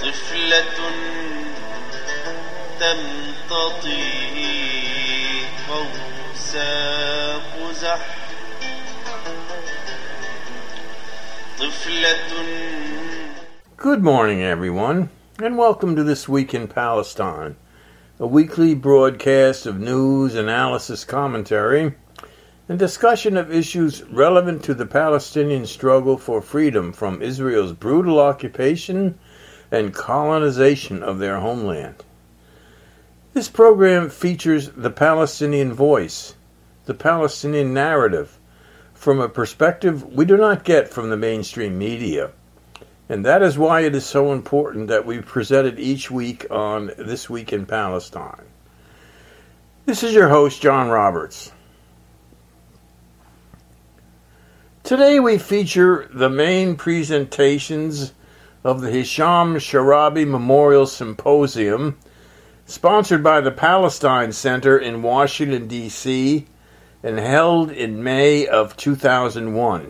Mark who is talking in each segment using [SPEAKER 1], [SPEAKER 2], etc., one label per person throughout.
[SPEAKER 1] طفلة تمتطي قوس قزح
[SPEAKER 2] Good morning, everyone, and welcome to This Week in Palestine, a weekly broadcast of news, analysis, commentary, and discussion of issues relevant to the Palestinian struggle for freedom from Israel's brutal occupation and colonization of their homeland. This program features the Palestinian voice, the Palestinian narrative, from a perspective we do not get from the mainstream media. And that is why it is so important that we present it each week on This Week in Palestine. This is your host, John Roberts. Today we feature the main presentations of the Hisham Sharabi Memorial Symposium, sponsored by the Palestine Center in Washington, D.C., and held in May of 2001.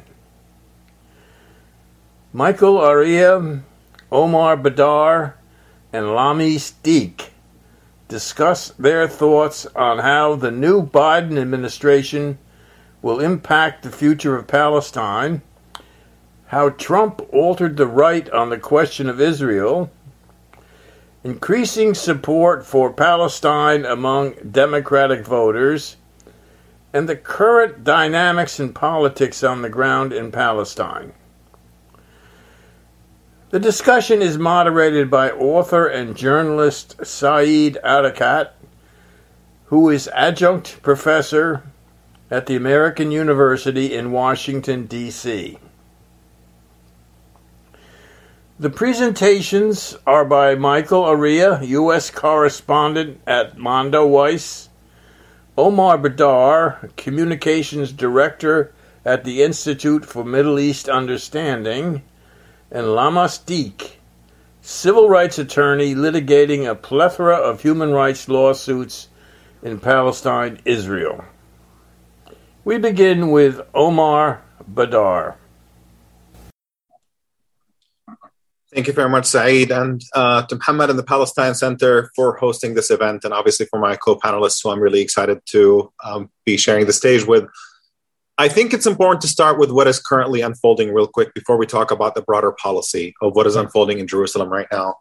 [SPEAKER 2] Michael Arieh, Omar Badar, and Lami Steek discuss their thoughts on how the new Biden administration will impact the future of Palestine, how Trump altered the right on the question of Israel, increasing support for Palestine among Democratic voters, and the current dynamics in politics on the ground in Palestine. The discussion is moderated by author and journalist Saeed Arikat, who is adjunct professor at the American University in Washington, D.C. The presentations are by Michael Arieh, U.S. correspondent at Mondoweiss, Omar Badar, communications director at the Institute for Middle East Understanding, and Lama Steek, civil rights attorney litigating a plethora of human rights lawsuits in Palestine, Israel. We begin with Omar Badar.
[SPEAKER 3] Thank you very much, Saeed, and to Muhammad and the Palestine Center for hosting this event, and obviously for my co-panelists, who I'm really excited to be sharing the stage with. I think it's important to start with what is currently unfolding real quick before we talk about the broader policy of what is unfolding in Jerusalem right now.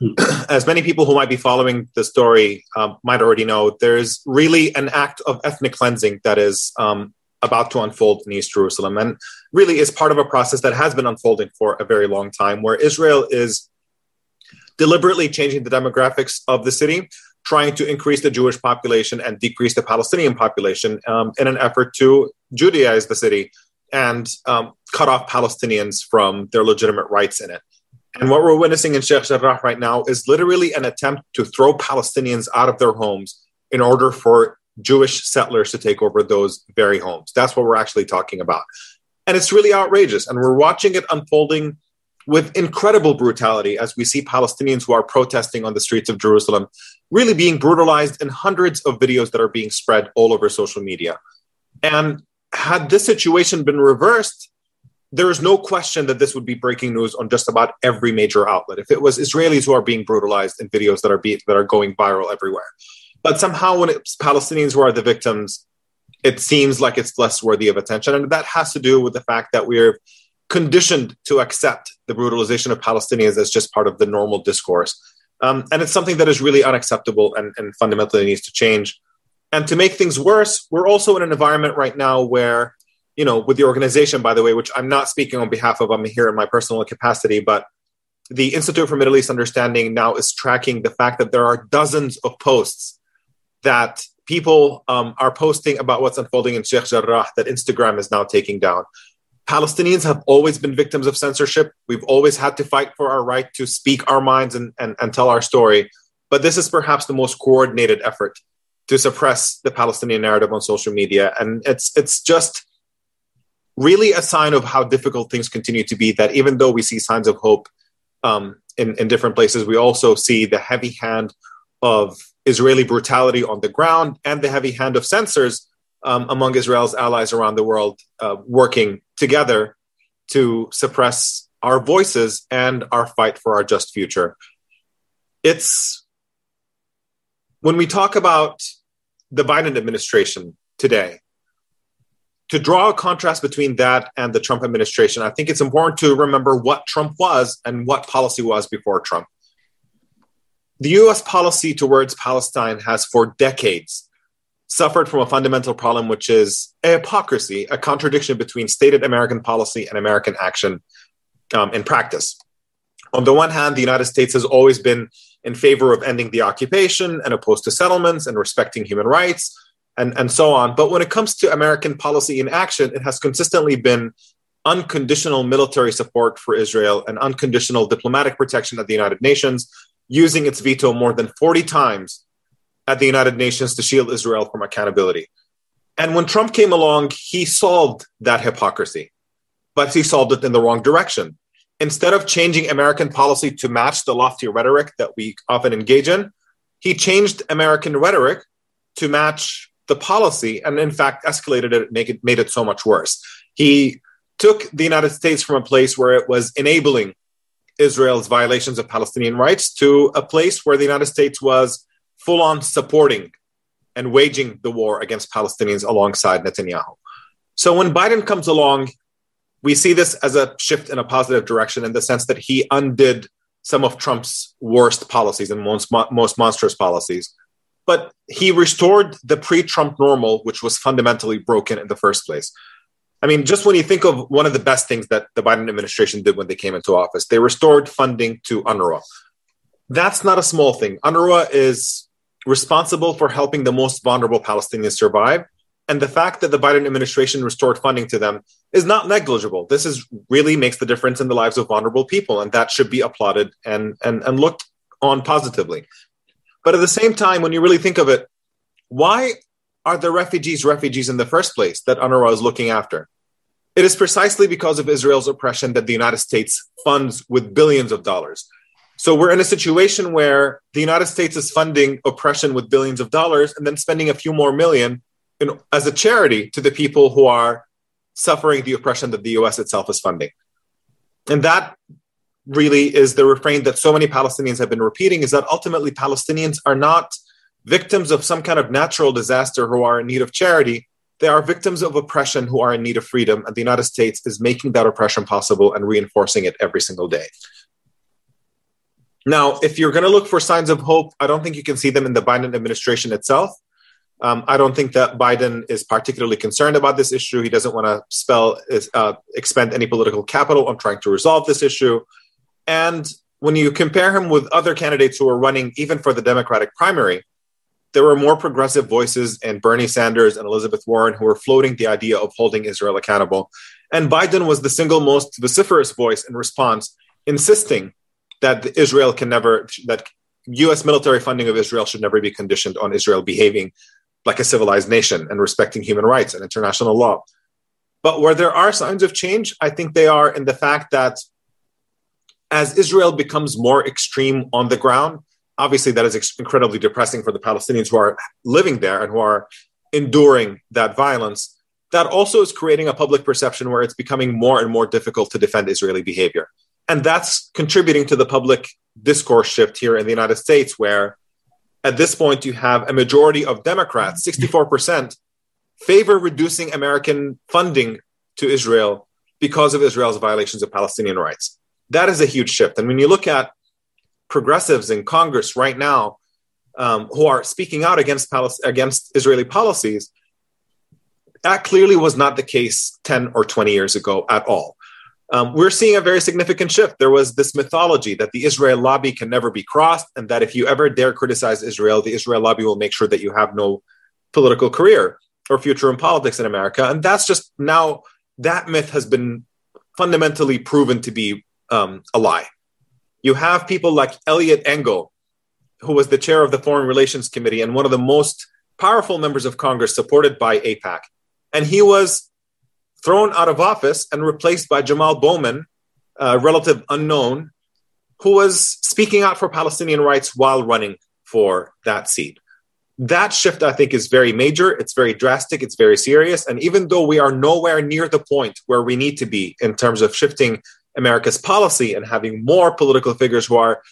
[SPEAKER 3] As many people who might be following the story might already know, there's really an act of ethnic cleansing that is about to unfold in East Jerusalem, and really is part of a process that has been unfolding for a very long time, where Israel is deliberately changing the demographics of the city, trying to increase the Jewish population and decrease the Palestinian population in an effort to Judaize the city and cut off Palestinians from their legitimate rights in it. And what we're witnessing in Sheikh Jarrah right now is literally an attempt to throw Palestinians out of their homes in order for Jewish settlers to take over those very homes. That's what we're actually talking about. And it's really outrageous. And we're watching it unfolding with incredible brutality as we see Palestinians who are protesting on the streets of Jerusalem really being brutalized in hundreds of videos that are being spread all over social media. And had this situation been reversed, there is no question that this would be breaking news on just about every major outlet. If it was Israelis who are being brutalized in videos that are going viral everywhere. But somehow when it's Palestinians who are the victims, it seems like it's less worthy of attention. And that has to do with the fact that we're conditioned to accept the brutalization of Palestinians as just part of the normal discourse. And it's something that is really unacceptable and fundamentally needs to change. And to make things worse, we're also in an environment right now where, you know, with the organization, by the way, which I'm not speaking on behalf of, I'm here in my personal capacity, but the Institute for Middle East Understanding now is tracking the fact that there are dozens of posts that people are posting about what's unfolding in Sheikh Jarrah that Instagram is now taking down. Palestinians have always been victims of censorship. We've always had to fight for our right to speak our minds and tell our story. But this is perhaps the most coordinated effort to suppress the Palestinian narrative on social media. And it's just really a sign of how difficult things continue to be, that even though we see signs of hope in different places, we also see the heavy hand of Israeli brutality on the ground and the heavy hand of censors among Israel's allies around the world working together to suppress our voices and our fight for our just future. it's when we talk about the Biden administration today, to draw a contrast between that and the Trump administration, I think it's important to remember what Trump was and what policy was before Trump. The U.S. policy towards Palestine has for decades suffered from a fundamental problem, which is a hypocrisy, a contradiction between stated American policy and American action in practice. On the one hand, the United States has always been in favor of ending the occupation and opposed to settlements and respecting human rights and so on. But when it comes to American policy in action, it has consistently been unconditional military support for Israel and unconditional diplomatic protection at the United Nations, using its veto more than 40 times at the United Nations to shield Israel from accountability. And when Trump came along, he solved that hypocrisy, but he solved it in the wrong direction. Instead of changing American policy to match the lofty rhetoric that we often engage in, he changed American rhetoric to match the policy and, in fact, escalated it, made it so much worse. He took the United States from a place where it was enabling Israel's violations of Palestinian rights to a place where the United States was full-on supporting and waging the war against Palestinians alongside Netanyahu. So when Biden comes along, we see this as a shift in a positive direction in the sense that he undid some of Trump's worst policies and most monstrous policies. But he restored the pre-Trump normal, which was fundamentally broken in the first place. I mean, just when you think of one of the best things that the Biden administration did when they came into office, they restored funding to UNRWA. That's not a small thing. UNRWA is responsible for helping the most vulnerable Palestinians survive. And the fact that the Biden administration restored funding to them is not negligible. This is really makes the difference in the lives of vulnerable people, and that should be applauded and looked on positively. But at the same time, when you really think of it, why are the refugees in the first place that UNRWA is looking after? It is precisely because of Israel's oppression that the United States funds with billions of dollars. So we're in a situation where the United States is funding oppression with billions of dollars and then spending a few more million as a charity to the people who are suffering the oppression that the U.S. itself is funding. And that really is the refrain that so many Palestinians have been repeating, is that ultimately Palestinians are not victims of some kind of natural disaster who are in need of charity. They are victims of oppression who are in need of freedom, and the United States is making that oppression possible and reinforcing it every single day. Now, if you're going to look for signs of hope, I don't think you can see them in the Biden administration itself. I don't think that Biden is particularly concerned about this issue. He doesn't want to expend any political capital on trying to resolve this issue. And when you compare him with other candidates who are running, even for the Democratic primary, there were more progressive voices in Bernie Sanders and Elizabeth Warren who were floating the idea of holding Israel accountable. And Biden was the single most vociferous voice in response, insisting that that U.S. military funding of Israel should never be conditioned on Israel behaving like a civilized nation and respecting human rights and international law. But where there are signs of change, I think they are in the fact that as Israel becomes more extreme on the ground, obviously that is incredibly depressing for the Palestinians who are living there and who are enduring that violence. That also is creating a public perception where it's becoming more and more difficult to defend Israeli behavior. And that's contributing to the public discourse shift here in the United States, where at this point you have a majority of Democrats, 64%, favor reducing American funding to Israel because of Israel's violations of Palestinian rights. That is a huge shift. And when you look at progressives in Congress right now who are speaking out against Israeli policies, that clearly was not the case 10 or 20 years ago at all. We're seeing a very significant shift. There was this mythology that the Israel lobby can never be crossed, and that if you ever dare criticize Israel, the Israel lobby will make sure that you have no political career or future in politics in America. And that's just now, that myth has been fundamentally proven to be a lie. You have people like Eliot Engel, who was the chair of the Foreign Relations Committee and one of the most powerful members of Congress supported by AIPAC. And he was thrown out of office and replaced by Jamal Bowman, a relative unknown, who was speaking out for Palestinian rights while running for that seat. That shift, I think, is very major. It's very drastic. It's very serious. And even though we are nowhere near the point where we need to be in terms of shifting America's policy and having more political figures who are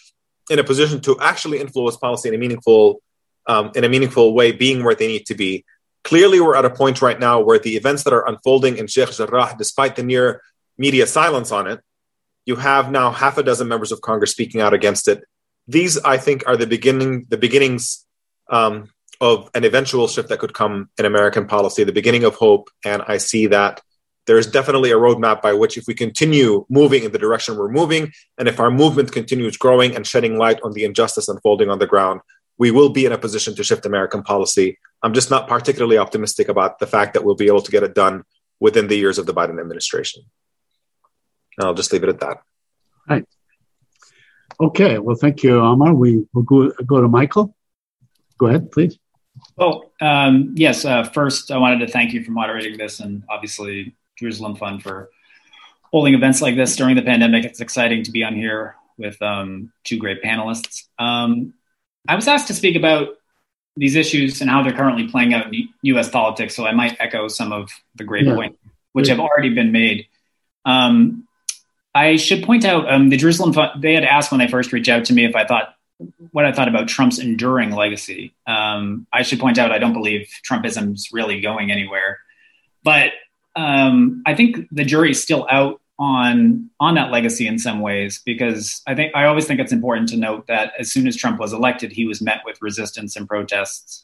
[SPEAKER 3] in a position to actually influence policy in a meaningful way, being where they need to be. Clearly, we're at a point right now where the events that are unfolding in Sheikh Jarrah, despite the near media silence on it, you have now half a dozen members of Congress speaking out against it. These, I think, are the beginnings of an eventual shift that could come in American policy, the beginning of hope. And I see that there's definitely a roadmap by which, if we continue moving in the direction we're moving, and if our movement continues growing and shedding light on the injustice unfolding on the ground, we will be in a position to shift American policy. I'm just not particularly optimistic about the fact that we'll be able to get it done within the years of the Biden administration. And I'll just leave it at that.
[SPEAKER 4] Right. Okay. Well, thank you, Amar. We will go to Michael. Go ahead, please.
[SPEAKER 5] Well, yes. First, I wanted to thank you for moderating this, and obviously Jerusalem Fund for holding events like this during the pandemic. It's exciting to be on here with two great panelists. I was asked to speak about these issues and how they're currently playing out in U.S. politics, so I might echo some of the great points which have already been made. I should point out the Jerusalem Fund, they had asked when they first reached out to me what I thought about Trump's enduring legacy. I should point out I don't believe Trumpism's really going anywhere. But I think the jury's still out on that legacy in some ways, because I always think it's important to note that as soon as Trump was elected, he was met with resistance and protests,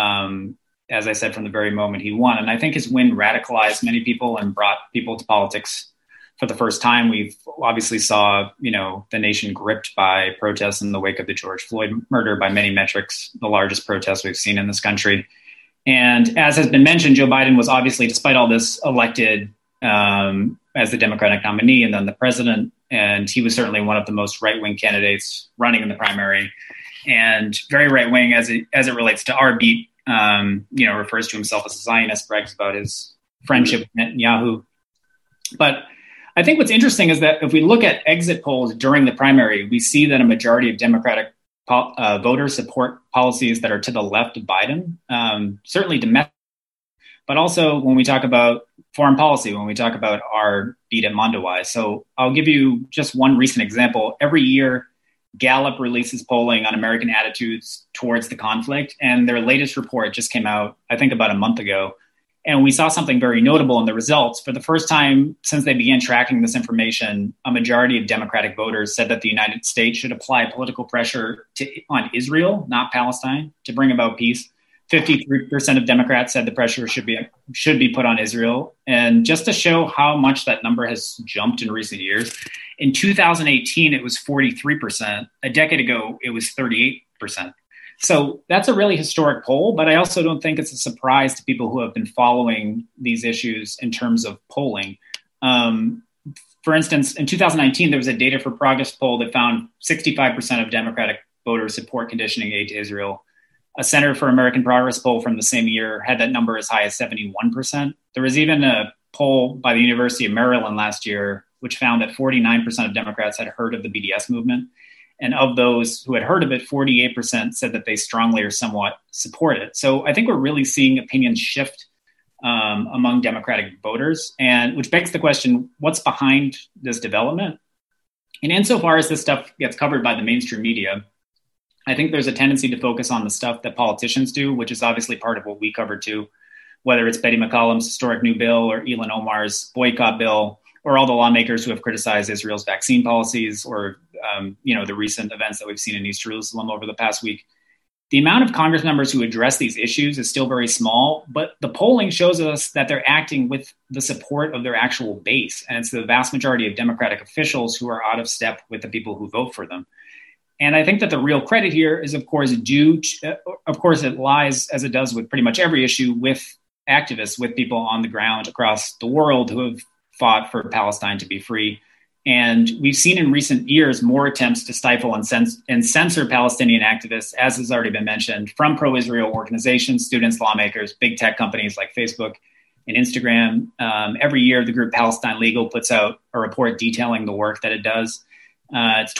[SPEAKER 5] as I said, from the very moment he won. And I think his win radicalized many people and brought people to politics for the first time. We've obviously saw, the nation gripped by protests in the wake of the George Floyd murder by many metrics, the largest protest we've seen in this country. And as has been mentioned, Joe Biden was obviously, despite all this, elected as the Democratic nominee and then the president. And he was certainly one of the most right-wing candidates running in the primary, and very right-wing as it relates to our beat, refers to himself as a Zionist, brags about his friendship with Netanyahu. But I think what's interesting is that if we look at exit polls during the primary, we see that a majority of Democratic voters support policies that are to the left of Biden, certainly domestic, but also when we talk about foreign policy, when we talk about our beat at Mondowai. So I'll give you just one recent example. Every year, Gallup releases polling on American attitudes towards the conflict, and their latest report just came out, I think, about a month ago. And we saw something very notable in the results. For the first time since they began tracking this information, a majority of Democratic voters said that the United States should apply political pressure on Israel, not Palestine, to bring about peace. 53% of Democrats said the pressure should be put on Israel. And just to show how much that number has jumped in recent years, in 2018, it was 43%. A decade ago, it was 38%. So that's a really historic poll, but I also don't think it's a surprise to people who have been following these issues in terms of polling. For instance, in 2019, there was a Data for Progress poll that found 65% of Democratic voters support conditioning aid to Israel. A Center for American Progress poll from the same year had that number as high as 71%. There was even a poll by the University of Maryland last year, which found that 49% of Democrats had heard of the BDS movement. And of those who had heard of it, 48% said that they strongly or somewhat support it. So I think we're really seeing opinions shift among Democratic voters, and which begs the question, what's behind this development? And insofar as this stuff gets covered by the mainstream media, I think there's a tendency to focus on the stuff that politicians do, which is obviously part of what we cover too, whether it's Betty McCollum's historic new bill or Ilhan Omar's boycott bill, or all the lawmakers who have criticized Israel's vaccine policies, or the recent events that we've seen in East Jerusalem over the past week. The amount of Congress members who address these issues is still very small, but the polling shows us that they're acting with the support of their actual base. And it's the vast majority of Democratic officials who are out of step with the people who vote for them. And I think that the real credit here is, of course, it lies, as it does with pretty much every issue, with activists, with people on the ground across the world who have fought for Palestine to be free. And we've seen in recent years more attempts to stifle and censor Palestinian activists, as has already been mentioned, from pro-Israel organizations, students, lawmakers, big tech companies like Facebook and Instagram. Every year, the group Palestine Legal puts out a report detailing the work that it does. Its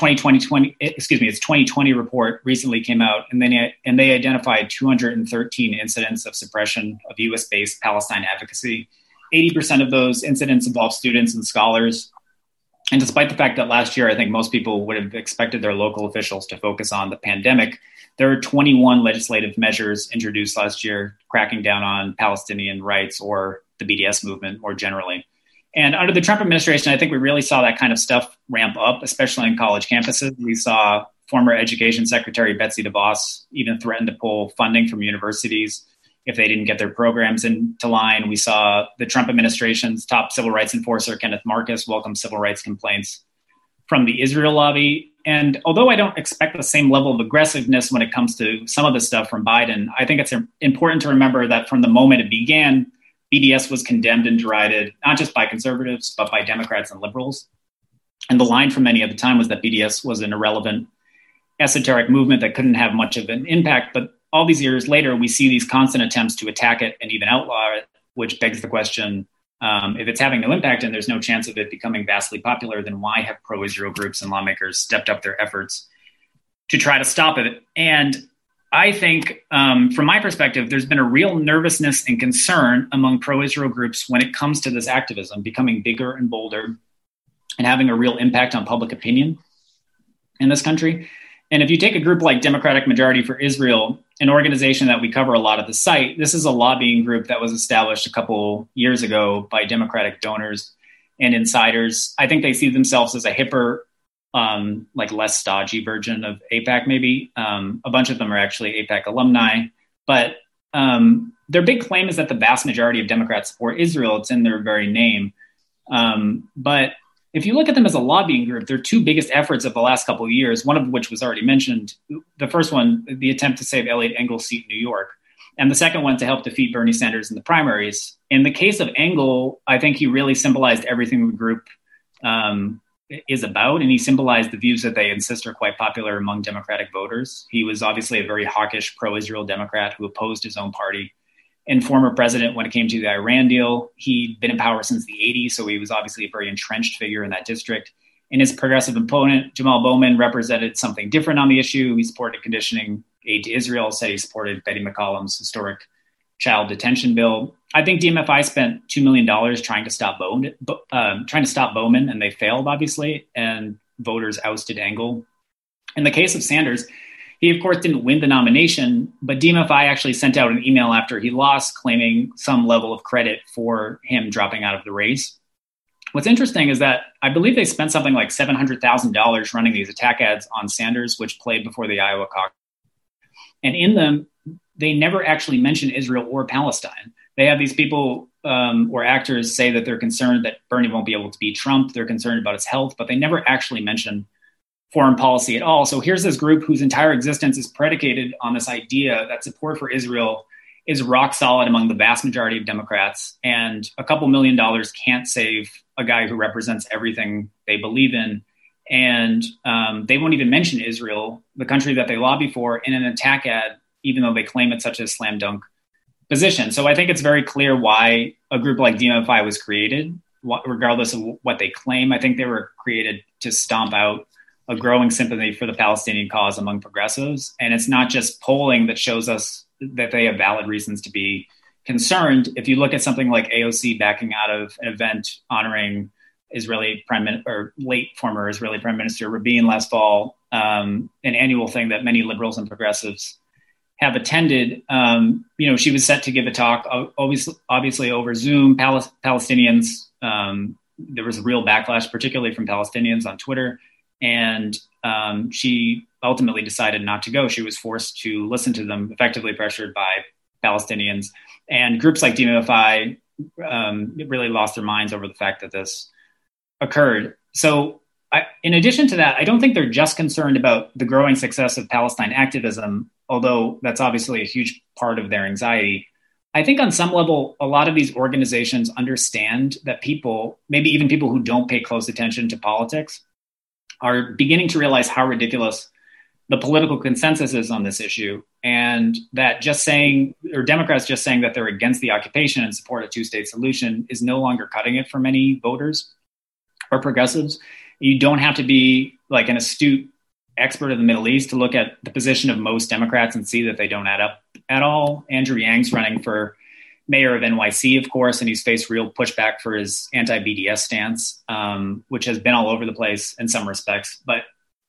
[SPEAKER 5] 2020 report recently came out, and they identified 213 incidents of suppression of U.S.-based Palestine advocacy. 80% of those incidents involve students and scholars. And despite the fact that last year, I think most people would have expected their local officials to focus on the pandemic, there are 21 legislative measures introduced last year cracking down on Palestinian rights or the BDS movement more generally. And under the Trump administration, I think we really saw that kind of stuff ramp up, especially in college campuses. We saw former Education Secretary Betsy DeVos even threaten to pull funding from universities if they didn't get their programs into line. We saw the Trump administration's top civil rights enforcer, Kenneth Marcus, welcome civil rights complaints from the Israel lobby. And although I don't expect the same level of aggressiveness when it comes to some of the stuff from Biden, I think it's important to remember that from the moment it began, BDS was condemned and derided, not just by conservatives, but by Democrats and liberals. And the line from many at the time was that BDS was an irrelevant, esoteric movement that couldn't have much of an impact. But all these years later, we see these constant attempts to attack it and even outlaw it, which begs the question, if it's having no impact and there's no chance of it becoming vastly popular, then why have pro-Israel groups and lawmakers stepped up their efforts to try to stop it? And I think, from my perspective, there's been a real nervousness and concern among pro-Israel groups when it comes to this activism becoming bigger and bolder and having a real impact on public opinion in this country. And if you take a group like Democratic Majority for Israel, an organization that we cover a lot at the site, this is a lobbying group that was established a couple years ago by Democratic donors and insiders. I think they see themselves as a hipper, like less stodgy version of AIPAC, maybe. A bunch of them are actually AIPAC alumni. But their big claim is that the vast majority of Democrats support Israel. It's in their very name. But if you look at them as a lobbying group, their two biggest efforts of the last couple of years, one of which was already mentioned, the first one, the attempt to save Eliot Engel's seat in New York, and the second one to help defeat Bernie Sanders in the primaries. In the case of Engel, I think he really symbolized everything the group is about, and he symbolized the views that they insist are quite popular among Democratic voters. He was obviously a very hawkish pro-Israel Democrat who opposed his own party and former president when it came to the Iran deal. He'd been in power since the 80s, so he was obviously a very entrenched figure in that district. And his progressive opponent, Jamal Bowman, represented something different on the issue. He supported conditioning aid to Israel, said he supported Betty McCollum's historic child detention bill. I think DMFI spent $2 million trying to stop Bowman, and they failed, obviously, and voters ousted Engel. In the case of Sanders, he, of course, didn't win the nomination, but DMFI actually sent out an email after he lost claiming some level of credit for him dropping out of the race. What's interesting is that I believe they spent something like $700,000 running these attack ads on Sanders, which played before the Iowa caucus. And in them, they never actually mention Israel or Palestine. They have these people or actors say that they're concerned that Bernie won't be able to beat Trump. They're concerned about his health, but they never actually mention foreign policy at all. So here's this group whose entire existence is predicated on this idea that support for Israel is rock solid among the vast majority of Democrats, and a couple $1 million can't save a guy who represents everything they believe in. And they won't even mention Israel, the country that they lobby for, in an attack ad, even though they claim it's such a slam dunk position. So I think it's very clear why a group like DMFI was created, regardless of what they claim. I think they were created to stomp out a growing sympathy for the Palestinian cause among progressives. And it's not just polling that shows us that they have valid reasons to be concerned. If you look at something like AOC backing out of an event honoring late former Israeli Prime Minister Rabin last fall, an annual thing that many liberals and progressives have attended, she was set to give a talk, obviously over Zoom. Palestinians, there was a real backlash, particularly from Palestinians on Twitter. And she ultimately decided not to go. She was forced to listen to them, effectively pressured by Palestinians. And groups like DMFI really lost their minds over the fact that this occurred. So in addition to that, I don't think they're just concerned about the growing success of Palestine activism, although that's obviously a huge part of their anxiety. I think on some level, a lot of these organizations understand that people, maybe even people who don't pay close attention to politics, are beginning to realize how ridiculous the political consensus is on this issue, and that Democrats just saying that they're against the occupation and support a two-state solution is no longer cutting it for many voters or progressives. You don't have to be like an astute expert of the Middle East to look at the position of most Democrats and see that they don't add up at all. Andrew Yang's running for mayor of NYC, of course, and he's faced real pushback for his anti-BDS stance, which has been all over the place in some respects. But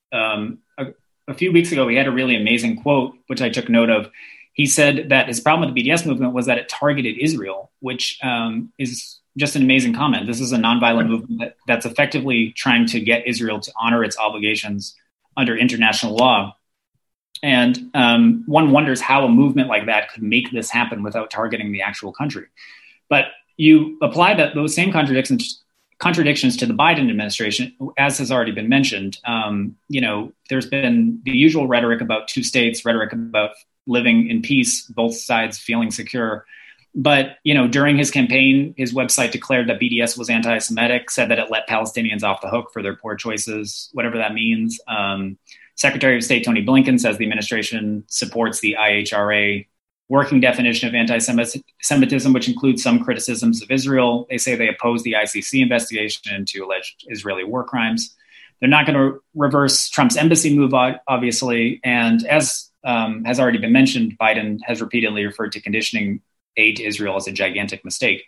[SPEAKER 5] a few weeks ago, he had a really amazing quote, which I took note of. He said that his problem with the BDS movement was that it targeted Israel, which is just an amazing comment. This is a nonviolent movement that's effectively trying to get Israel to honor its obligations under international law. And one wonders how a movement like that could make this happen without targeting the actual country. But you apply those same contradictions to the Biden administration, as has already been mentioned. There's been the usual rhetoric about two states, rhetoric about living in peace, both sides feeling secure. But, during his campaign, his website declared that BDS was anti-Semitic, said that it let Palestinians off the hook for their poor choices, whatever that means. Secretary of State Tony Blinken says the administration supports the IHRA working definition of anti-Semitism, which includes some criticisms of Israel. They say they oppose the ICC investigation into alleged Israeli war crimes. They're not going to reverse Trump's embassy move, obviously. And as has already been mentioned, Biden has repeatedly referred to conditioning aid to Israel as a gigantic mistake.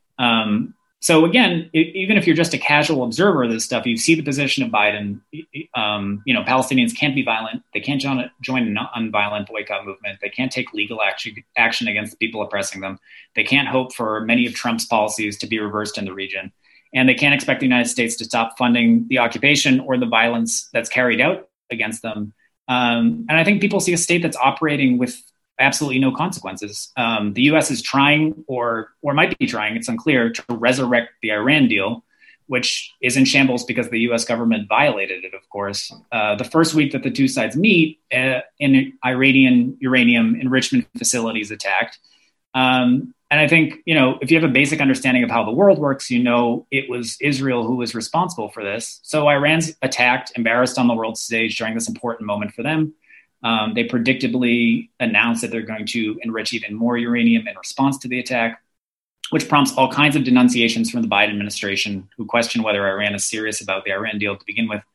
[SPEAKER 5] So again, even if you're just a casual observer of this stuff, you see the position of Biden. Palestinians can't be violent. They can't join a nonviolent boycott movement. They can't take legal action against the people oppressing them. They can't hope for many of Trump's policies to be reversed in the region. And they can't expect the United States to stop funding the occupation or the violence that's carried out against them. And I think people see a state that's operating with absolutely no consequences. The U.S. is trying, or might be trying, it's unclear, to resurrect the Iran deal, which is in shambles because the U.S. government violated it, of course. The first week that the two sides meet, an Iranian uranium enrichment facility is attacked. And I think, if you have a basic understanding of how the world works, it was Israel who was responsible for this. So Iran's attacked, embarrassed on the world stage during this important moment for them. They predictably announced that they're going to enrich even more uranium in response to the attack, which prompts all kinds of denunciations from the Biden administration, who question whether Iran is serious about the Iran deal to begin with.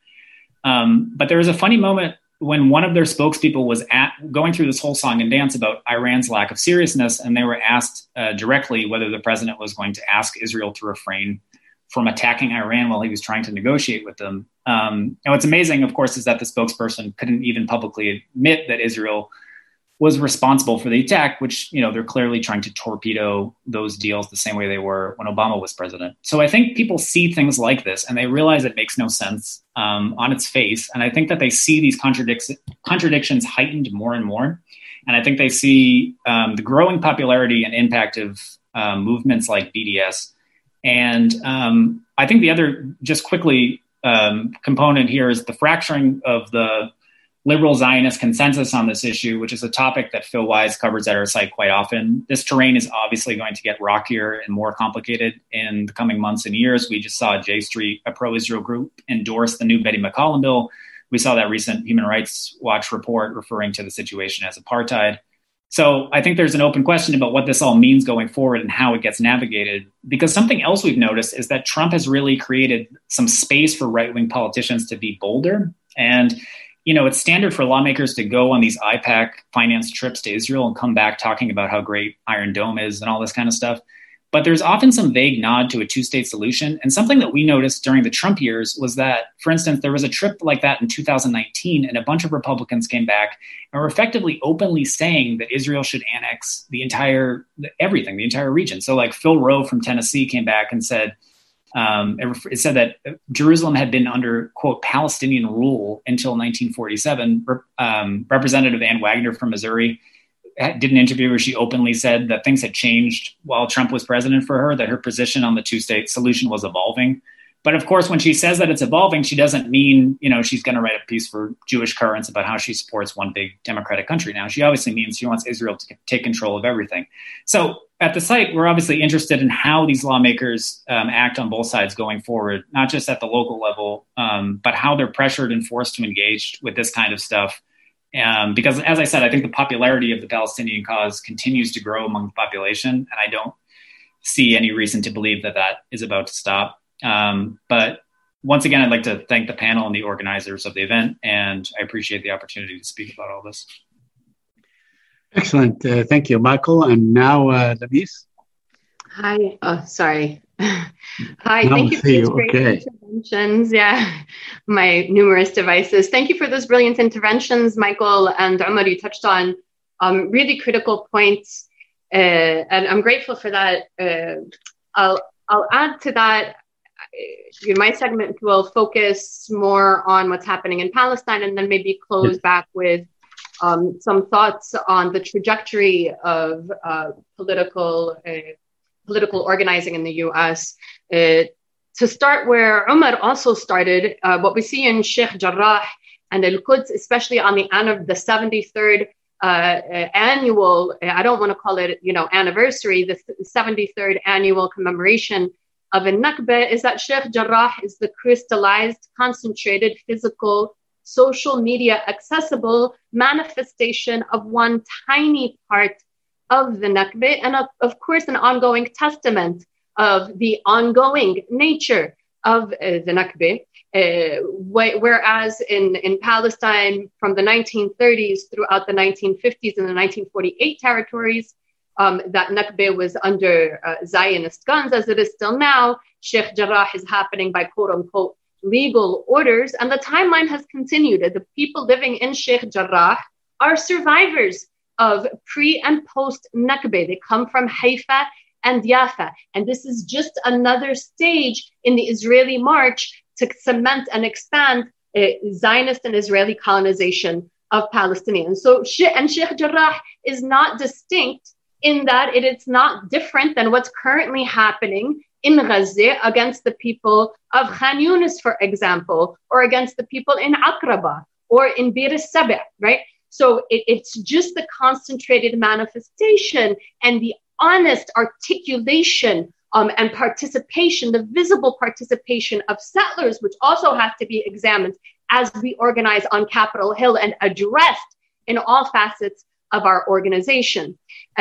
[SPEAKER 5] But there was a funny moment when one of their spokespeople was going through this whole song and dance about Iran's lack of seriousness, and they were asked directly whether the president was going to ask Israel to refrain from attacking Iran while he was trying to negotiate with them. And what's amazing, of course, is that the spokesperson couldn't even publicly admit that Israel was responsible for the attack, which, they're clearly trying to torpedo those deals the same way they were when Obama was president. So I think people see things like this and they realize it makes no sense on its face. And I think that they see these contradictions heightened more and more. And I think they see the growing popularity and impact of movements like BDS. And I think the other, just quickly, component here is the fracturing of the liberal Zionist consensus on this issue, which is a topic that Phil Wise covers at our site quite often. This terrain is obviously going to get rockier and more complicated in the coming months and years. We just saw J Street, a pro-Israel group, endorse the new Betty McCollum bill. We saw that recent Human Rights Watch report referring to the situation as apartheid. So I think there's an open question about what this all means going forward and how it gets navigated, because something else we've noticed is that Trump has really created some space for right-wing politicians to be bolder. And, it's standard for lawmakers to go on these IPAC finance trips to Israel and come back talking about how great Iron Dome is and all this kind of stuff. But there's often some vague nod to a two-state solution. And something that we noticed during the Trump years was that, for instance, there was a trip like that in 2019, and a bunch of Republicans came back and were effectively openly saying that Israel should annex the entire region. So like Phil Rowe from Tennessee came back and said, it said that Jerusalem had been under, quote, Palestinian rule until 1947. Representative Ann Wagner from Missouri did an interview where she openly said that things had changed while Trump was president for her, that her position on the two-state solution was evolving. But of course, when she says that it's evolving, she doesn't mean, she's going to write a piece for Jewish Currents about how she supports one big democratic country now. She obviously means she wants Israel to take control of everything. So at the site, we're obviously interested in how these lawmakers act on both sides going forward, not just at the local level, but how they're pressured and forced to engage with this kind of stuff. Because, as I said, I think the popularity of the Palestinian cause continues to grow among the population, and I don't see any reason to believe that is about to stop. But once again, I'd like to thank the panel and the organizers of the event, and I appreciate the opportunity to speak about all this.
[SPEAKER 4] Excellent. Thank you, Michael. And now, Lamis.
[SPEAKER 6] Hi. Oh, sorry. Hi.
[SPEAKER 4] Now
[SPEAKER 6] Thank
[SPEAKER 4] we
[SPEAKER 6] you for
[SPEAKER 4] see
[SPEAKER 6] those
[SPEAKER 4] you.
[SPEAKER 6] great
[SPEAKER 4] Okay.
[SPEAKER 6] interventions. Yeah, my numerous devices. Thank you for those brilliant interventions, Michael and Umar. You touched on really critical points, and I'm grateful for that. I'll add to that. My segment will focus more on what's happening in Palestine, and then maybe close back with some thoughts on the trajectory of political organizing in the U.S. To start where Umar also started, what we see in Sheikh Jarrah and Al-Quds, especially on the 73rd annual, I don't want to call it, anniversary, the 73rd annual commemoration of Al-Nakba, is that Sheikh Jarrah is the crystallized, concentrated, physical, social media accessible manifestation of one tiny part of the Nakba, and of course an ongoing testament of the ongoing nature of the Nakba. Whereas in Palestine from the 1930s throughout the 1950s and the 1948 territories, that Nakba was under Zionist guns, as it is still now. Sheikh Jarrah is happening by quote unquote legal orders, and the timeline has continued. The people living in Sheikh Jarrah are survivors of pre and post Nakba. They come from Haifa and Yafa, and this is just another stage in the Israeli march to cement and expand Zionist and Israeli colonization of Palestinians. So Sheikh Jarrah is not distinct in that it's not different than what's currently happening in Gaza against the people of Khan Yunis, for example, or against the people in Aqraba or in Bir al-Saba, right? So it's just the concentrated manifestation and the honest articulation and participation, the visible participation of settlers, which also has to be examined as we organize on Capitol Hill and addressed in all facets of our organization.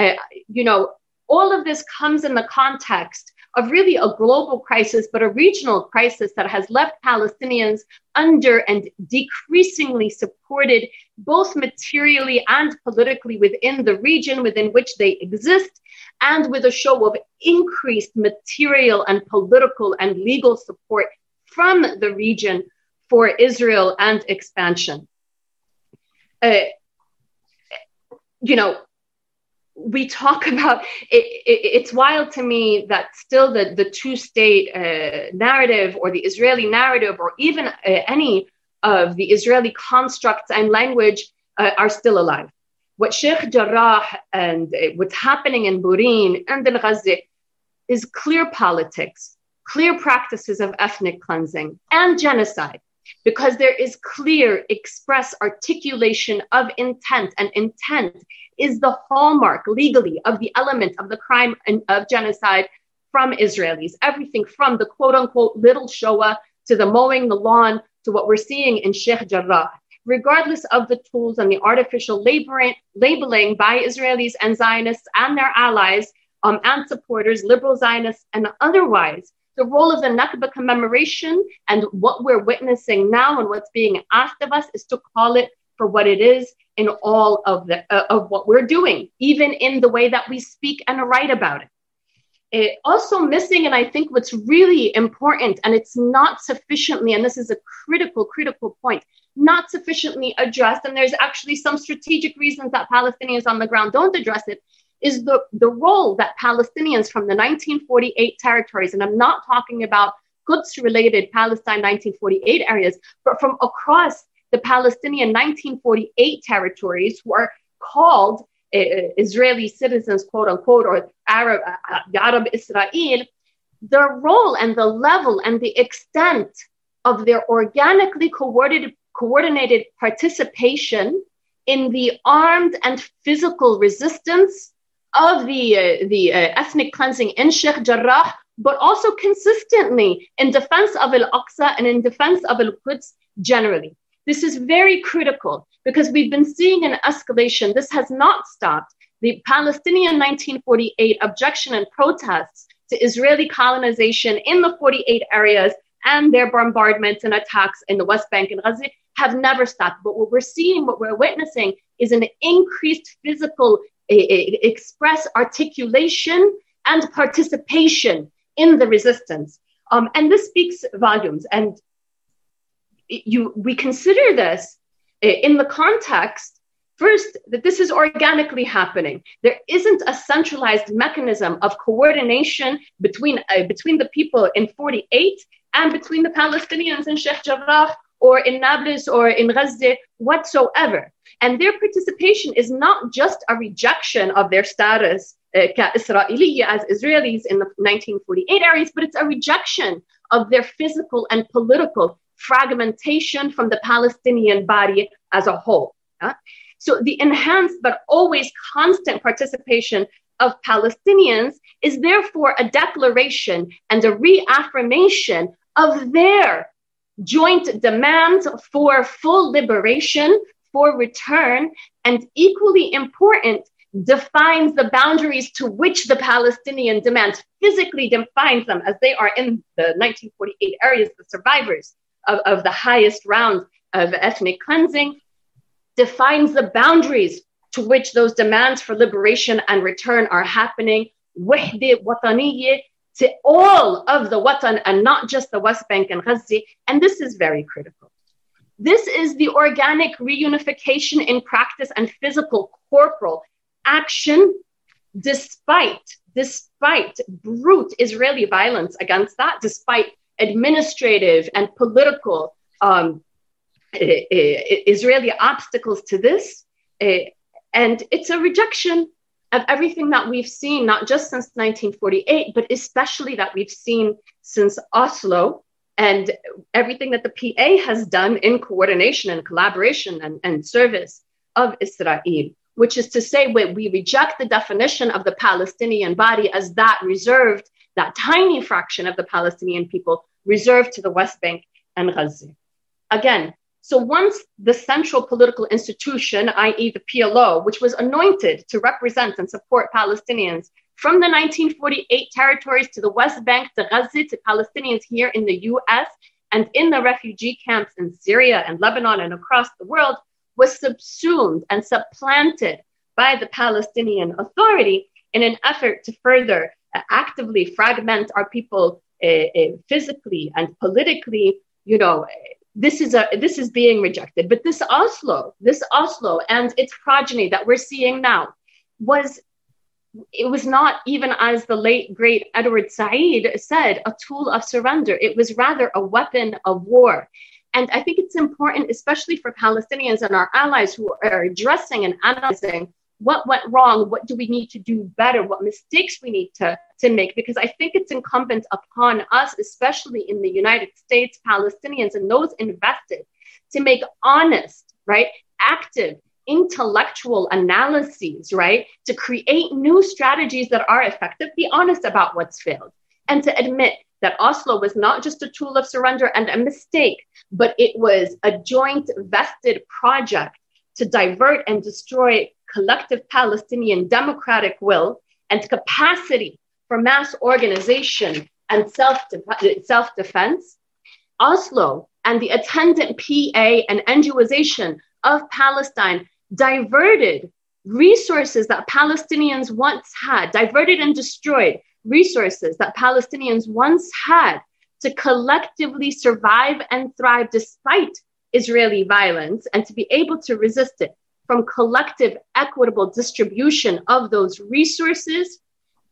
[SPEAKER 6] All of this comes in the context of really a global crisis, but a regional crisis that has left Palestinians under and decreasingly supported both materially and politically within the region within which they exist, and with a show of increased material and political and legal support from the region for Israel and expansion. We talk about it's wild to me that still the two-state narrative or the Israeli narrative or even any of the Israeli constructs and language are still alive. What Sheikh Jarrah and what's happening in Burin and in Gaza is clear politics, clear practices of ethnic cleansing and genocide, because there is clear express articulation of intent, and intent is the hallmark legally of the element of the crime of genocide from Israelis. Everything from the quote unquote little Shoah to the mowing the lawn to what we're seeing in Sheikh Jarrah, regardless of the tools and the artificial labeling by Israelis and Zionists and their allies and supporters, liberal Zionists and otherwise. The role of the Nakba commemoration and what we're witnessing now and what's being asked of us is to call it for what it is in all of what we're doing, even in the way that we speak and write about it. Also missing, and I think what's really important, and it's not sufficiently, and this is a critical point, not sufficiently addressed, and there's actually some strategic reasons that Palestinians on the ground don't address it, is the role that Palestinians from the 1948 territories, and I'm not talking about Quds-related Palestine 1948 areas, but from across the Palestinian 1948 territories who are called Israeli citizens, quote unquote, or Arab Israel, the role and the level and the extent of their organically coordinated participation in the armed and physical resistance of the ethnic cleansing in Sheikh Jarrah, but also consistently in defense of Al-Aqsa and in defense of Al-Quds generally. This is very critical because we've been seeing an escalation. This has not stopped. The Palestinian 1948 objection and protests to Israeli colonization in the 48 areas and their bombardments and attacks in the West Bank and Gaza have never stopped. But what we're seeing, what we're witnessing is an increased physical express articulation and participation in the resistance. And this speaks volumes. And we consider this in the context, first, that this is organically happening. There isn't a centralized mechanism of coordination between the people in 48 and between the Palestinians in Sheikh Jarrah or in Nablus or in Gaza whatsoever. And their participation is not just a rejection of their status كإسرائيلية as Israelis in the 1948 areas, but it's a rejection of their physical and political fragmentation from the Palestinian body as a whole. So the enhanced but always constant participation of Palestinians is therefore a declaration and a reaffirmation of their joint demands for full liberation, for return, and equally important, defines the boundaries to which the Palestinian demands, physically defines them as they are in the 1948 areas, the survivors of the highest round of ethnic cleansing, defines the boundaries to which those demands for liberation and return are happening, وحدة وطنية, to all of the Watan and not just the West Bank and Gaza. And this is very critical. This is the organic reunification in practice and physical corporal action, despite brute Israeli violence against that, despite administrative and political Israeli obstacles to this. And it's a rejection of everything that we've seen, not just since 1948, but especially that we've seen since Oslo, and everything that the PA has done in coordination and collaboration and service of Israel, which is to say, we reject the definition of the Palestinian body as that reserved, that tiny fraction of the Palestinian people reserved to the West Bank and Gaza. Again, so once the central political institution, i.e. the PLO, which was anointed to represent and support Palestinians from the 1948 territories to the West Bank, to Gaza, to Palestinians here in the US and in the refugee camps in Syria and Lebanon and across the world, was subsumed and supplanted by the Palestinian Authority in an effort to further actively fragment our people physically and politically. This is being rejected. But this Oslo and its progeny that we're seeing now was not, even as the late great Edward Said said, a tool of surrender. It was rather a weapon of war. And I think it's important, especially for Palestinians and our allies who are addressing and analyzing what went wrong, what do we need to do better, what mistakes we need to make, because I think it's incumbent upon us, especially in the United States, Palestinians and those invested, to make honest, right, active, intellectual analyses, right, to create new strategies that are effective, be honest about what's failed, and to admit that Oslo was not just a tool of surrender and a mistake, but it was a joint vested project to divert and destroy collective Palestinian democratic will and capacity for mass organization and self-defense. Oslo and the attendant PA and NGOization of Palestine diverted resources that Palestinians once had, diverted and destroyed resources that Palestinians once had to collectively survive and thrive despite Israeli violence, and to be able to resist it, from collective equitable distribution of those resources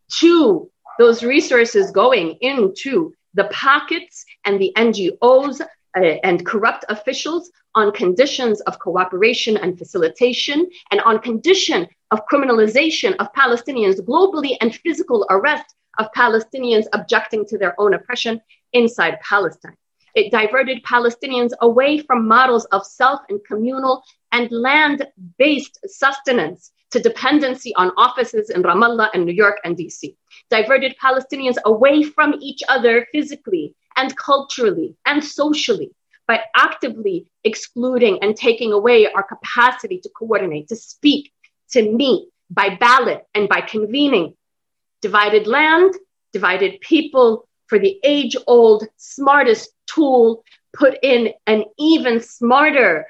[SPEAKER 6] to those resources going into the pockets and the NGOs and corrupt officials on conditions of cooperation and facilitation, and on condition of criminalization of Palestinians globally and physical arrest of Palestinians objecting to their own oppression inside Palestine. It diverted Palestinians away from models of self and communal and land-based sustenance to dependency on offices in Ramallah and New York and DC. Diverted Palestinians away from each other physically and culturally and socially by actively excluding and taking away our capacity to coordinate, to speak, to meet by ballot and by convening. Divided land, divided people for the age-old smartest tool, put in an even smarter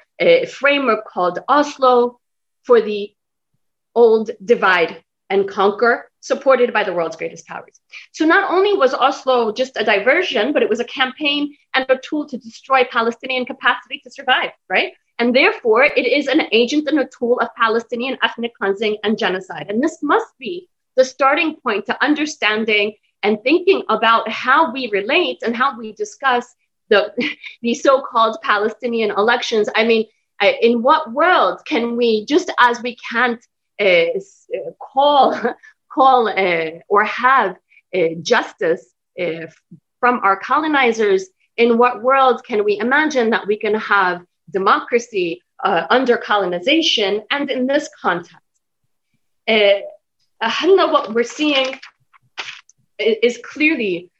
[SPEAKER 6] framework called Oslo for the old divide and conquer supported by the world's greatest powers. So not only was Oslo just a diversion, but it was a campaign and a tool to destroy Palestinian capacity to survive, right? And therefore, it is an agent and a tool of Palestinian ethnic cleansing and genocide. And this must be the starting point to understanding and thinking about how we relate and how we discuss the so-called Palestinian elections. I mean, in what world can we, just as we can't call or have justice from our colonizers, in what world can we imagine that we can have democracy under colonization? And in this context, what we're seeing is clearly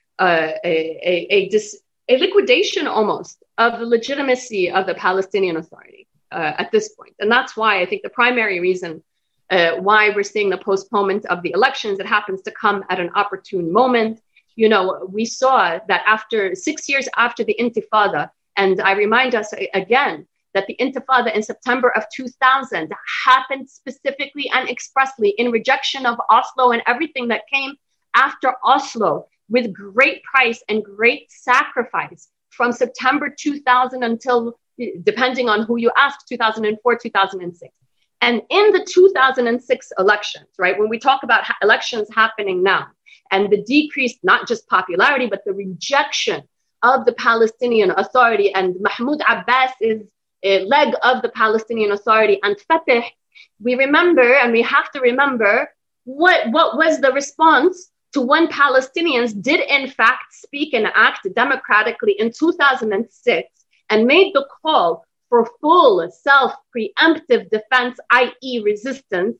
[SPEAKER 6] a liquidation almost of the legitimacy of the Palestinian Authority at this point. And that's why I think the primary reason why we're seeing the postponement of the elections, it happens to come at an opportune moment. You know, we saw that after 6 years after the Intifada, and I remind us again that the Intifada in September of 2000 happened specifically and expressly in rejection of Oslo and everything that came after Oslo, with great price and great sacrifice from September 2000 until, depending on who you ask, 2004, 2006. And in the 2006 elections, right, when we talk about elections happening now and the decreased, not just popularity, but the rejection of the Palestinian Authority and Mahmoud Abbas's leg of the Palestinian Authority and Fatah, we remember, and we have to remember, what was the response to when Palestinians did in fact speak and act democratically in 2006 and made the call for full self-preemptive defense, i.e. resistance,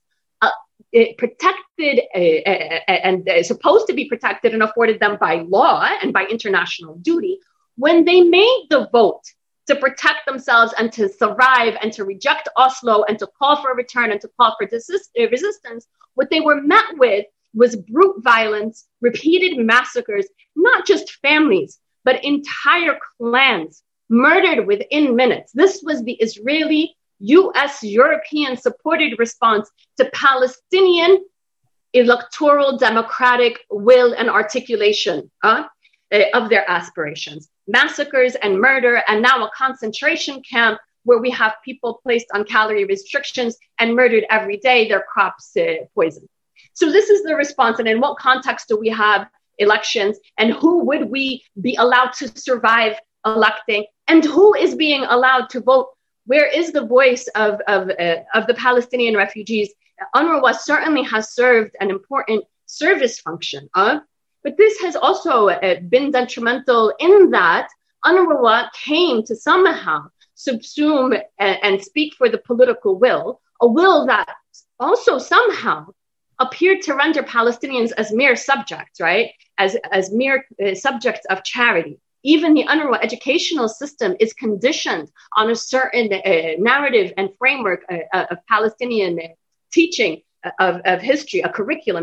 [SPEAKER 6] protected and supposed to be protected and afforded them by law and by international duty. When they made the vote to protect themselves and to survive and to reject Oslo and to call for a return and to call for resistance, what they were met with was brute violence, repeated massacres, not just families, but entire clans murdered within minutes. This was the Israeli, US, European supported response to Palestinian electoral democratic will and articulation of their aspirations. Massacres and murder, and now a concentration camp where we have people placed on calorie restrictions and murdered every day, their crops poisoned. So this is the response. And in what context do we have elections? And who would we be allowed to survive electing? And who is being allowed to vote? Where is the voice of the Palestinian refugees? UNRWA certainly has served an important service function, but this has also been detrimental in that UNRWA came to somehow subsume and speak for the political will, a will that also somehow appeared to render Palestinians as mere subjects, right? As mere subjects of charity. Even the UNRWA educational system is conditioned on a certain narrative and framework of Palestinian teaching of history, a curriculum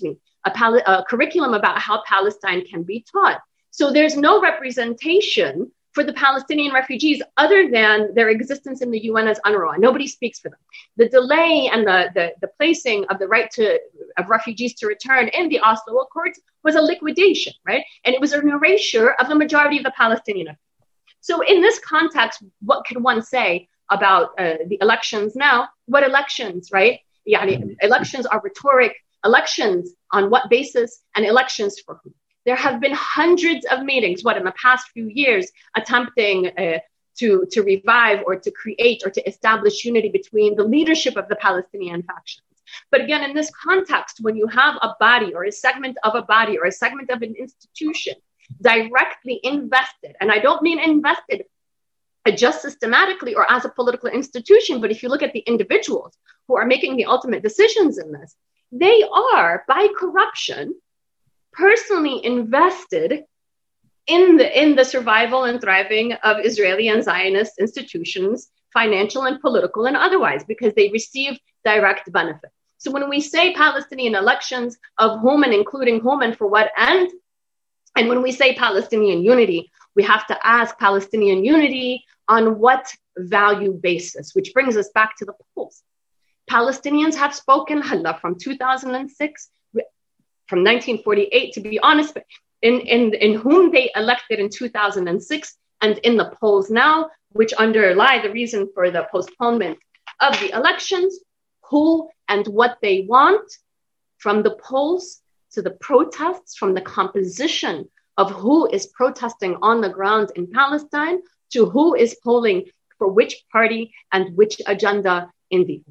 [SPEAKER 6] about how Palestine can be taught. So there's no representation for the Palestinian refugees other than their existence in the UN as UNRWA. Nobody speaks for them. The delay and the placing of the right of refugees to return in the Oslo Accords was a liquidation, right? And it was an erasure of the majority of the Palestinian. So in this context, what can one say about the elections now? What elections, right? Elections are rhetoric. Elections on what basis, and elections for who? There have been hundreds of meetings, in the past few years, attempting to revive or to create or to establish unity between the leadership of the Palestinian factions. But again, in this context, when you have a body or a segment of a body or a segment of an institution directly invested, and I don't mean invested just systematically or as a political institution, but if you look at the individuals who are making the ultimate decisions in this, they are, by corruption, personally invested in the survival and thriving of Israeli and Zionist institutions, financial and political and otherwise, because they receive direct benefit. So when we say Palestinian elections, of whom and including whom and for what end, and when we say Palestinian unity, we have to ask Palestinian unity on what value basis, which brings us back to the polls. Palestinians have spoken, from 2006, from 1948, to be honest, in whom they elected in 2006 and in the polls now, which underlie the reason for the postponement of the elections, who and what they want, from the polls to the protests, from the composition of who is protesting on the ground in Palestine to who is polling for which party and which agenda in the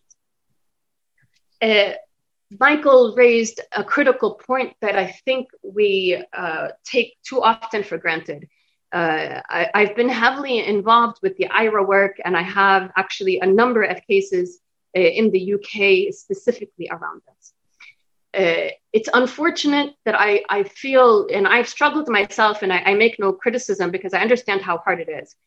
[SPEAKER 6] elections. Michael raised a critical point that I think we take too often for granted. I've been heavily involved with the IRA work, and I have actually a number of cases in the UK specifically around this. It's unfortunate that I feel, and I've struggled myself, and I make no criticism because I understand how hard it is.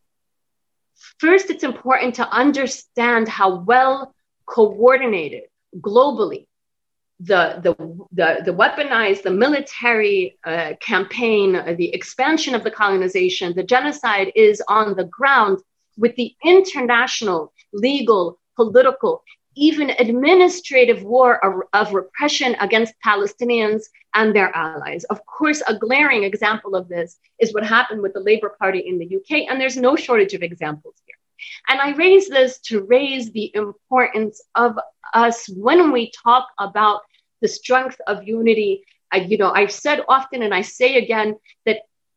[SPEAKER 6] First, it's important to understand how well coordinated globally the weaponized, the military campaign, the expansion of the colonization, the genocide is on the ground with the international, legal, political, even administrative war of repression against Palestinians and their allies. Of course, a glaring example of this is what happened with the Labour Party in the UK, and there's no shortage of examples here. And I raise this to raise the importance of us when we talk about the strength of unity. I've said often, and I say again, that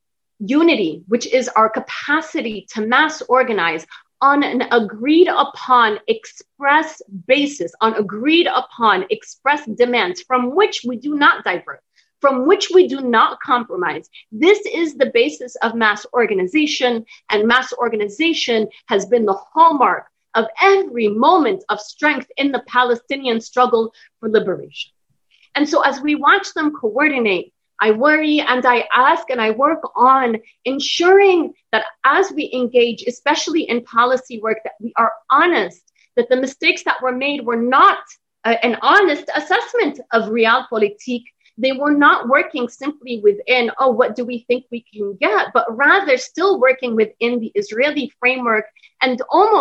[SPEAKER 6] unity, which is our capacity to mass organize on an agreed upon express basis, on agreed upon express demands from which we do not divert, from which we do not compromise. This is the basis of mass organization, and mass organization has been the hallmark of every moment of strength in the Palestinian struggle for liberation. And so as we watch them coordinate, I worry and I ask and I work on ensuring that as we engage, especially in policy work, that we are honest, that the mistakes that were made were not an honest assessment of realpolitik. They were not working simply within, what do we think we can get, but rather still working within the Israeli framework and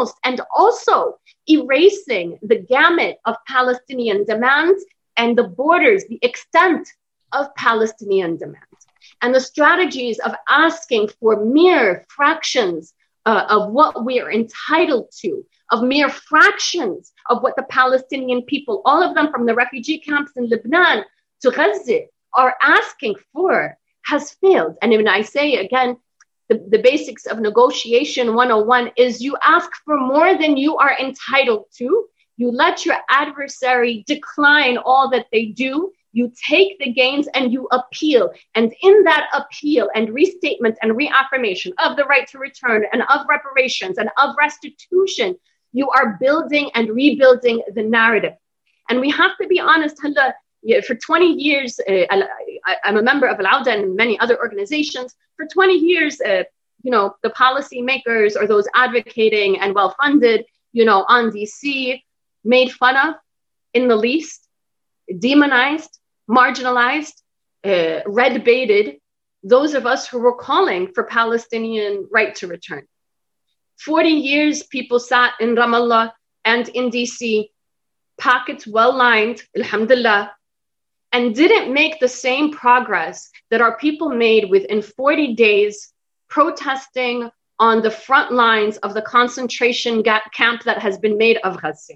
[SPEAKER 6] also erasing the gamut of Palestinian demands and the borders, the extent of Palestinian demands, and the strategies of asking for mere fractions of what we are entitled to, of mere fractions of what the Palestinian people, all of them from the refugee camps in Lebanon to Gaza, are asking for, has failed. And when I say again, the basics of negotiation 101 is you ask for more than you are entitled to. You let your adversary decline all that they do. You take the gains and you appeal. And in that appeal and restatement and reaffirmation of the right to return and of reparations and of restitution, you are building and rebuilding the narrative. And we have to be honest, for 20 years, I'm a member of Al-Auda and many other organizations. For 20 years, the policymakers or those advocating and well-funded, on DC, made fun of, in the least, demonized, marginalized, red-baited those of us who were calling for Palestinian right to return. 40 years people sat in Ramallah and in DC, pockets well-lined, alhamdulillah, and didn't make the same progress that our people made within 40 days protesting on the front lines of the concentration camp that has been made of Gaza.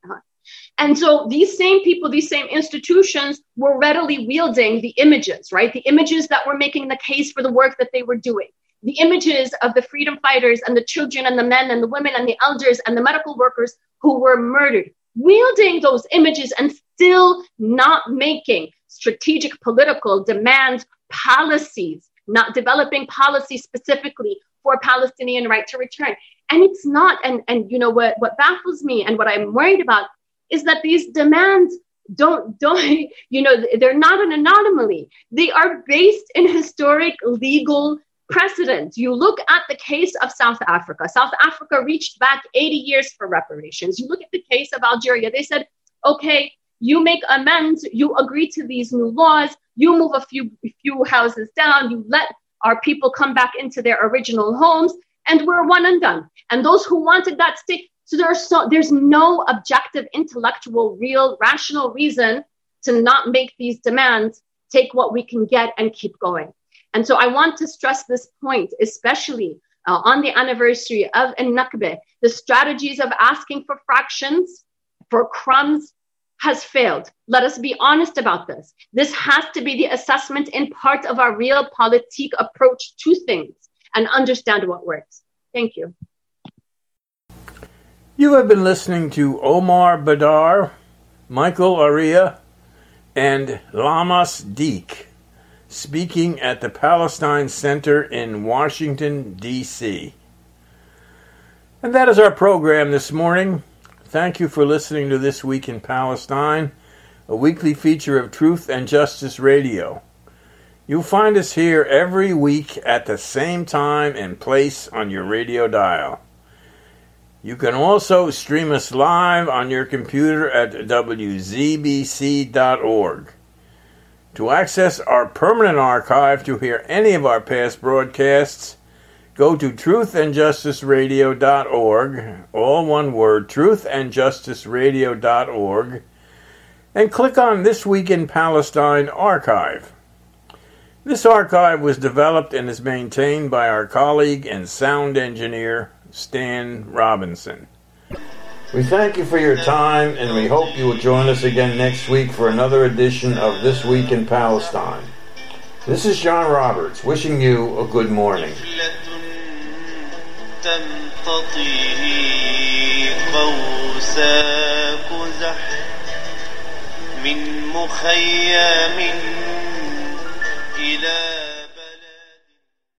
[SPEAKER 6] And so these same people, these same institutions were readily wielding the images, right? The images that were making the case for the work that they were doing. The images of the freedom fighters and the children and the men and the women and the elders and the medical workers who were murdered, wielding those images and still not making strategic political demand policies, not developing policies specifically for Palestinian right to return. And it's not, and what baffles me and what I'm worried about is that these demands don't, they're not an anomaly. They are based in historic legal precedent. You look at the case of South Africa. South Africa reached back 80 years for reparations. You look at the case of Algeria. They said, okay, you make amends, you agree to these new laws, you move a few houses down, you let our people come back into their original homes, and we're one and done. And those who wanted that state, there's no objective, intellectual, real, rational reason to not make these demands, take what we can get and keep going. And so I want to stress this point, especially on the anniversary of Al-Nakba. The strategies of asking for fractions, for crumbs, has failed. Let us be honest about this. This has to be the assessment in part of our realpolitik approach to things and understand what works. Thank you.
[SPEAKER 2] You have been listening to Omar Badar, Michael Aria, and Lamas Deek speaking at the Palestine Center in Washington, D.C. And that is our program this morning. Thank you for listening to This Week in Palestine, a weekly feature of Truth and Justice Radio. You'll find us here every week at the same time and place on your radio dial. You can also stream us live on your computer at wzbc.org. To access our permanent archive to hear any of our past broadcasts, go to truthandjusticeradio.org, all one word, truthandjusticeradio.org, and click on This Week in Palestine archive. This archive was developed and is maintained by our colleague and sound engineer, Stan Robinson. We thank you for your time, and we hope you will join us again next week for another edition of This Week in Palestine. This is John Roberts, wishing you a good morning.
[SPEAKER 1] من مخيم إلى